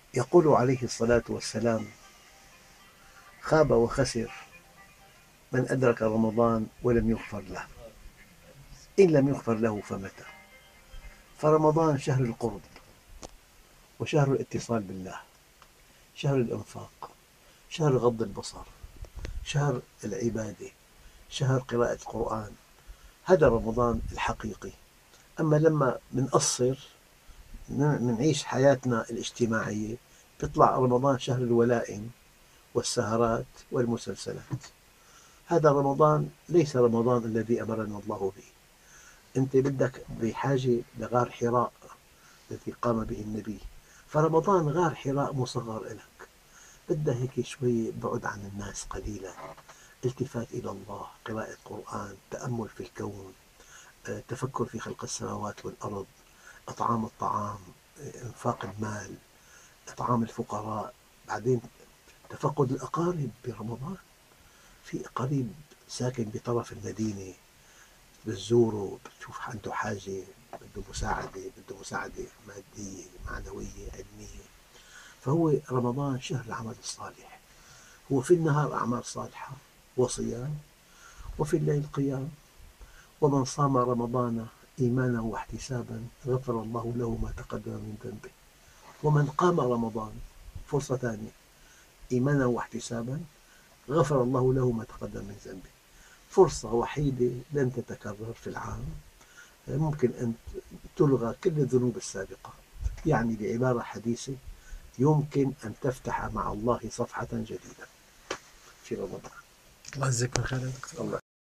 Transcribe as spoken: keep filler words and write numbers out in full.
يقول عليه الصلاة والسلام: خاب وخسر من أدرك رمضان ولم يغفر له، إن لم يغفر له فمتى. فرمضان شهر القرب، وشهر الاتصال بالله، شهر الإنفاق، شهر غض البصر، شهر العبادة، شهر قراءة القرآن. هذا رمضان الحقيقي. أما لما منقصر منعيش حياتنا الاجتماعية، بيطلع رمضان شهر الولائم والسهرات والمسلسلات. هذا رمضان ليس رمضان الذي أمرنا الله به. أنت بدك بحاجة لغار حراء الذي قام به النبي، فرمضان غار حراء مصغر لك. بدها هيك شوي بعد عن الناس قليلا، التفات إلى الله، قراءة قرآن، تأمل في الكون، تفكر في خلق السماوات والأرض، إطعام الطعام، إنفاق المال، إطعام الفقراء. بعدين تفقد الأقارب برمضان. في قريب ساكن بطرف المدينة، بتزوره، بتشوف عنده حاجة، بده مساعدة، بده مساعدة مادية معنوية علمية. فهو رمضان شهر العمل الصالح. هو في النهار أعمال صالحة وصيام، وفي الليل قيام. ومن صام رمضان إيمانا واحتسابا غفر الله له ما تقدم من ذنبه. ومن قام رمضان، فرصة ثانية، إيمانا واحتسابا غفر الله له ما تقدم من ذنبه. فرصة وحيدة لن تتكرر في العام، ممكن أن تلغى كل الذنوب السابقة. يعني بعبارة حديثة، يمكن أن تفتح مع الله صفحة جديدة في رمضان. الله يجزيك من خير يا دكتور. الله